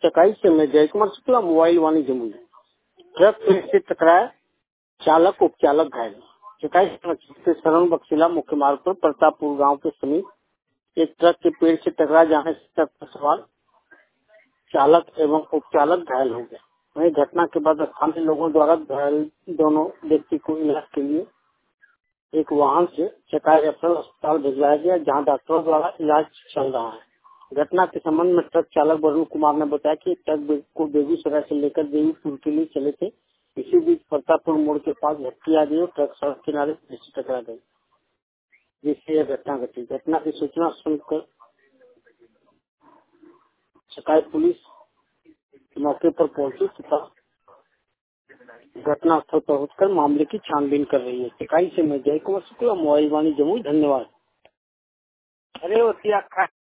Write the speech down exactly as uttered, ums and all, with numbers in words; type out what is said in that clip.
चकाई से मैं Jay Kumar Shukla, mobile Vani Jamui. Truck पेड़ से टकराया, चालक उपचालक घायल। चकाई से शरण बक्सीला मुख्य मार्ग पर प्रतापपुर गांव के समीप एक ट्रक के पेड़ से टकरा जाने से ट्रक पर सवार चालक एवं उपचालक घायल हो गए। वहीं घटना के बाद स्थानीय लोगों द्वारा घायल दोनों व्यक्ति को इलाज के लिए एक वाहन से चकाई रेफरल अस्पताल भिजवाया गया, जहां डॉक्टरों द्वारा इलाज चल रहा है। घटना के संबंध में ट्रक चालक वरुण कुमार ने बताया कि ट्रक को बेगूसराय से लेकर देवीपुर के लिए चले थे। इसी बीच प्रतापपुर मोड़ के पास झटकी आ गई और ट्रक सड़क किनारे से टकरा गई, जिससे यह घटना घटी। घटना की सूचना सुनकर चकाई पुलिस मौके पर पहुंची तथा घटना स्थल पर पहुंचकर मामले की छानबीन कर रही है। चकाई से मैं जय कुमार शुक्ला, मोबाइल वाणी जमुई। धन्यवाद। अरे वो